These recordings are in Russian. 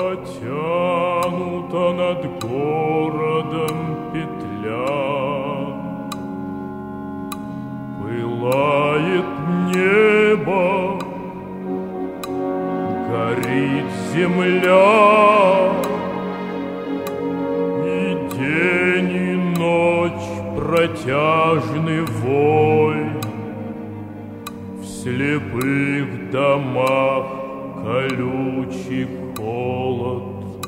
Протянута над городом петля, пылает небо, горит земля, и день, и ночь протяжный вой, в слепых домах колючий холод,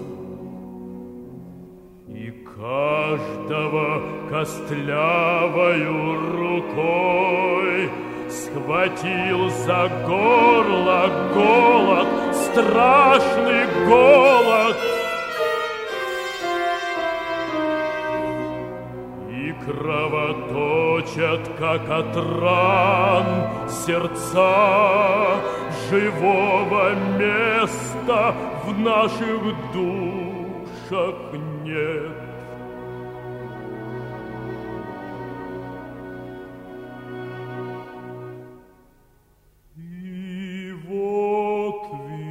и каждого костлявою рукой схватил за горло голод, страшный голод. И кровоточат, как от ран, сердца, живого места в наших душах нет. И вот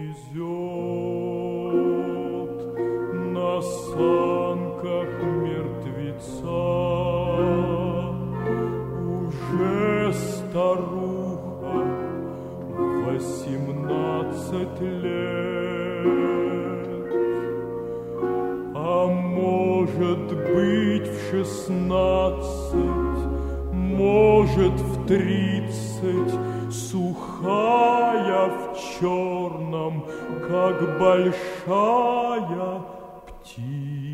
везет на санках мертвеца уже старуха 18 лет, а может быть в 16, может в 30, сухая в черном, как большая птица.